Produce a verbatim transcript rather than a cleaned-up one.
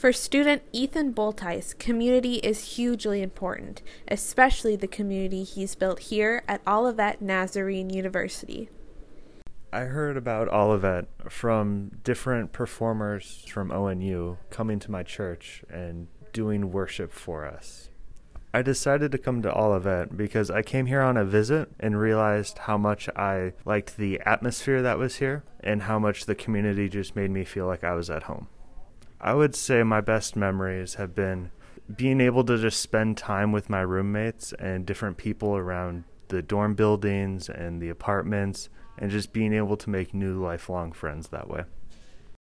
For student Ethan Boltice, community is hugely important, especially the community he's built here at Olivet Nazarene University. I heard about Olivet from different performers from O N U coming to my church and doing worship for us. I decided to come to Olivet because I came here on a visit and realized how much I liked the atmosphere that was here and how much the community just made me feel like I was at home. I would say my best memories have been being able to just spend time with my roommates and different people around the dorm buildings and the apartments, and just being able to make new lifelong friends that way.